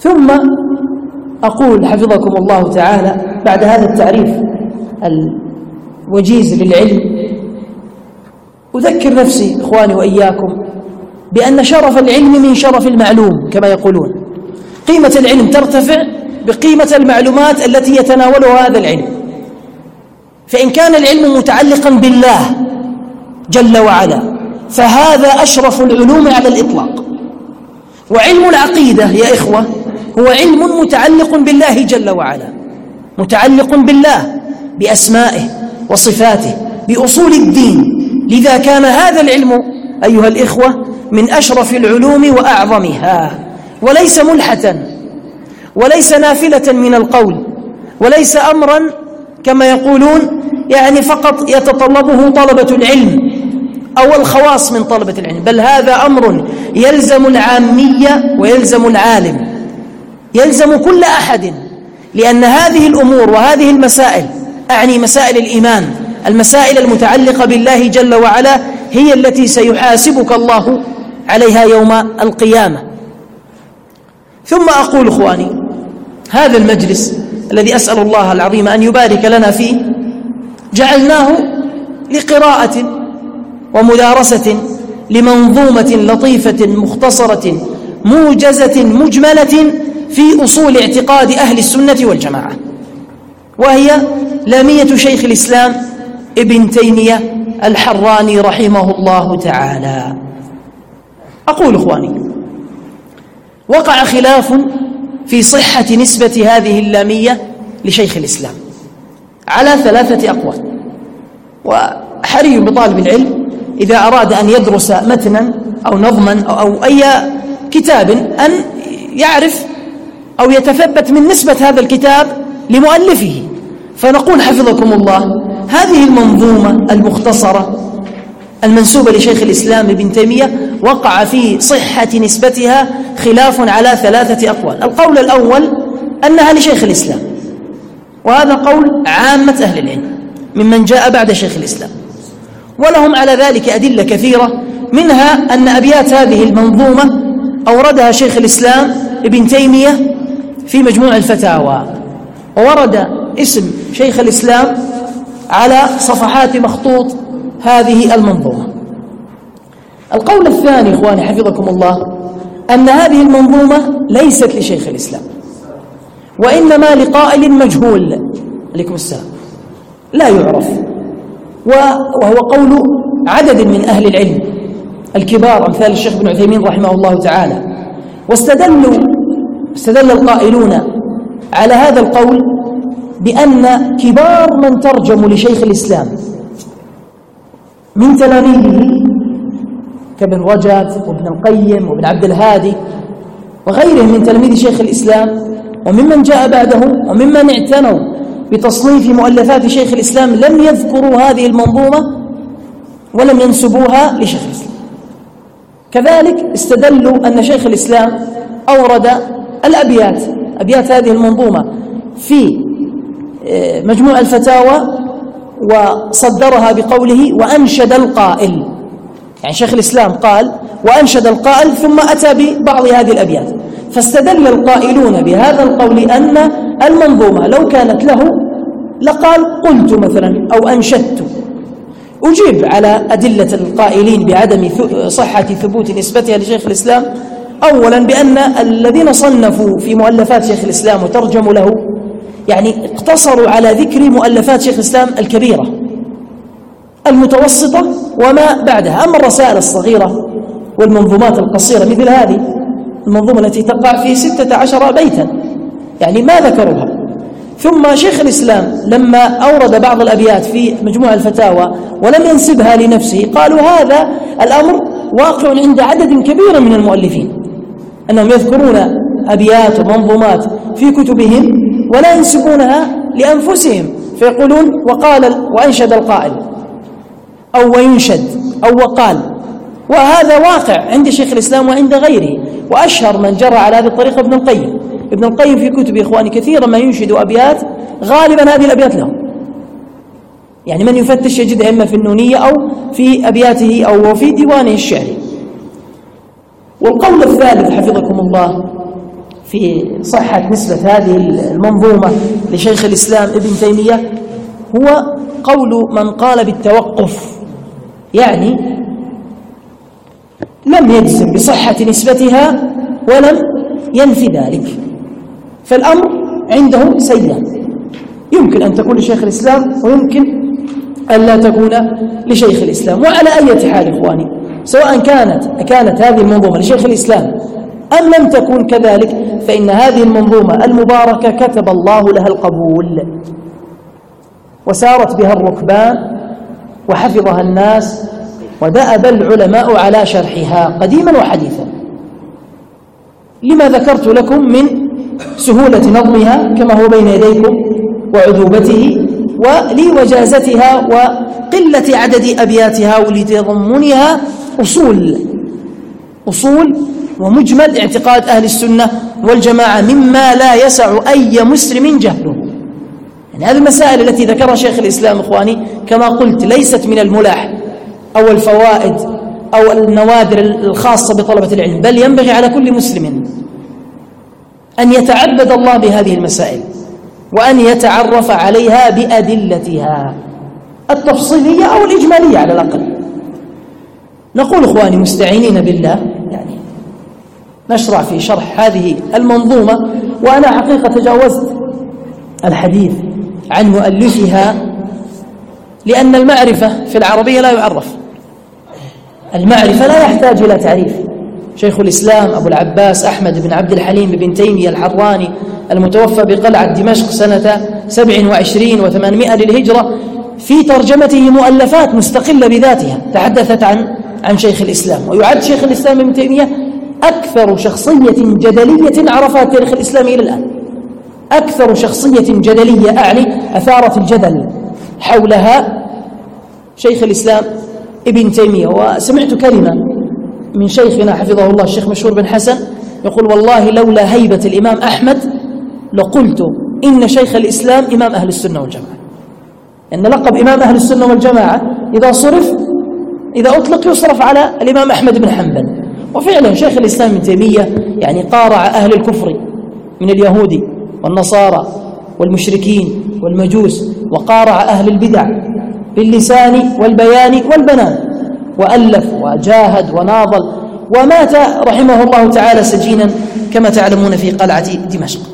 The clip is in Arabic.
ثم أقول حفظكم الله تعالى بعد هذا التعريف الوجيز للعلم، أذكر نفسي إخواني وإياكم بأن شرف العلم من شرف المعلوم كما يقولون. قيمة العلم ترتفع بقيمة المعلومات التي يتناولها هذا العلم. فإن كان العلم متعلقا بالله جل وعلا فهذا أشرف العلوم على الإطلاق. وعلم العقيدة يا إخوة هو علم متعلق بالله جل وعلا، متعلق بالله بأسمائه وصفاته بأصول الدين. لذا كان هذا العلم أيها الإخوة من أشرف العلوم وأعظمها، وليس ملحة وليس نافلة من القول، وليس أمرا كما يقولون يعني فقط يتطلبه طلبة العلم أو الخواص من طلبة العلم، بل هذا أمر يلزم العامية ويلزم العالم، يلزم كل أحد، لأن هذه الأمور وهذه المسائل، أعني مسائل الإيمان، المسائل المتعلقة بالله جل وعلا، هي التي سيحاسبك الله عليها يوم القيامة. ثم أقول إخواني هذا المجلس الذي أسأل الله العظيم أن يبارك لنا فيه جعلناه لقراءة ومدارسة لمنظومة لطيفة مختصرة موجزة مجملة في أصول اعتقاد أهل السنة والجماعة، وهي لامية شيخ الإسلام ابن تيمية الحراني رحمه الله تعالى. أقول إخواني وقع خلاف في صحة نسبة هذه اللامية لشيخ الإسلام على 3 أقوال، وحري بطالب العلم إذا أراد أن يدرس متنا أو نظما أو أي كتاب أن يعرف أو يتثبت من نسبة هذا الكتاب لمؤلفه. فنقول حفظكم الله هذه المنظومة المختصرة المنسوبة لشيخ الإسلام ابن تيمية وقع في صحة نسبتها خلاف على 3 أقوال. القول الأول أنها لشيخ الإسلام، وهذا قول عامة أهل العلم ممن جاء بعد شيخ الإسلام، ولهم على ذلك أدلة كثيرة، منها أن أبيات هذه المنظومة أوردها شيخ الإسلام ابن تيمية في مجموع الفتاوى، وورد اسم شيخ الإسلام على صفحات مخطوط هذه المنظومة. القول الثاني إخواني حفظكم الله أن هذه المنظومة ليست لشيخ الإسلام، وإنما لقائل مجهول عليكم السلام لا يعرف، وهو قول عدد من أهل العلم الكبار أمثال الشيخ ابن عثيمين رحمه الله تعالى. واستدل القائلون على هذا القول بأن كبار من ترجموا لشيخ الإسلام من تلاميذه كابن رجب وابن القيم وابن عبد الهادي وغيرهم من تلاميذ شيخ الإسلام وممن جاء بعده وممن اعتنوا بتصنيف مؤلفات شيخ الإسلام لم يذكروا هذه المنظومة ولم ينسبوها لشيخ الإسلام. كذلك استدلوا أن شيخ الإسلام أورد أبيات هذه المنظومة في مجموع الفتاوى وصدرها بقوله وأنشد القائل، يعني شيخ الإسلام قال وأنشد القائل ثم أتى ببعض هذه الأبيات، فاستدل القائلون بهذا القول أن المنظومة لو كانت له لقال قلت مثلا أو أنشدت. أجيب على أدلة القائلين بعدم صحة ثبوت نسبتها لشيخ الإسلام أولا بأن الذين صنفوا في مؤلفات شيخ الإسلام وترجموا له يعني اقتصروا على ذكر مؤلفات شيخ الإسلام الكبيرة المتوسطة وما بعدها. أما الرسائل الصغيرة والمنظومات القصيرة مثل هذه المنظومة التي تقع في 16 بيتا يعني ما ذكروها. ثم شيخ الإسلام لما أورد بعض الأبيات في مجموع الفتاوى ولم ينسبها لنفسه قالوا هذا الأمر واقع عند عدد كبير من المؤلفين، أنهم يذكرون أبيات ومنظومات في كتبهم ولا ينسبونها لأنفسهم، فيقولون وقال وأنشد القائل أو وينشد أو وقال، وهذا واقع عند شيخ الإسلام وعند غيره. وأشهر من جرى على هذه الطريقة ابن القيم. ابن القيم في كتبه إخواني كثيرا ما ينشد أبيات غالبا هذه الأبيات له، يعني من يفتش يجد إما في النونية أو في أبياته أو في ديوانه الشعري. والقول الثالث حفظكم الله في صحة نسبة هذه المنظومة لشيخ الإسلام ابن تيمية هو قول من قال بالتوقف، يعني لم يجزم بصحة نسبتها ولم ينفي ذلك، فالأمر عنده سيان، يمكن أن تكون لشيخ الإسلام ويمكن أن لا تكون لشيخ الإسلام. وعلى أي حال إخواني، سواء كانت هذه المنظومة لشيخ الإسلام أم لم تكن كذلك، فإن هذه المنظومة المباركة كتب الله لها القبول وسارت بها الركبان وحفظها الناس ودأب العلماء على شرحها قديما وحديثا، لما ذكرت لكم من سهولة نظمها كما هو بين يديكم وعذوبته ولوجازتها وقلة عدد أبياتها ولتضمنها أصول ومجمل اعتقاد أهل السنة والجماعة مما لا يسع أي مسلم جهله. يعني هذه المسائل التي ذكرها شيخ الإسلام إخواني كما قلت ليست من الملح أو الفوائد أو النوادر الخاصة بطلبة العلم، بل ينبغي على كل مسلم أن يتعبد الله بهذه المسائل وأن يتعرف عليها بأدلتها التفصيلية أو الإجمالية على الأقل. نقول إخواني مستعينين بالله، يعني نشرع في شرح هذه المنظومة، وأنا حقيقة تجاوزت الحديث عن مؤلفها لأن المعرفة في العربية لا يعرف، المعرفة لا يحتاج إلى تعريف. شيخ الإسلام أبو العباس أحمد بن عبد الحليم بن تيمية الحراني المتوفى بقلعة دمشق سنة 27 و800 للهجرة، في ترجمته مؤلفات مستقلة بذاتها تحدثت عن شيخ الإسلام، ويعد شيخ الإسلام ابن تيمية أكثر شخصية جدلية عرفها تاريخ الإسلام إلى الآن، أكثر شخصية جدلية أعني أثارت الجدل حولها شيخ الإسلام ابن تيمية. وسمعت كلمة من شيخنا حفظه الله الشيخ مشهور بن حسن يقول: والله لولا هيبة الإمام أحمد لقلت إن شيخ الإسلام إمام أهل السنة والجماعة، إن لقب إمام أهل السنة والجماعة إذا أطلق يصرف على الإمام أحمد بن حنبل. وفعلا شيخ الإسلام ابن تيمية يعني قارع أهل الكفر من اليهود والنصارى والمشركين والمجوس، وقارع أهل البدع باللسان والبيان والبنان، وألف وجاهد وناضل، ومات رحمه الله تعالى سجينا كما تعلمون في قلعة دمشق.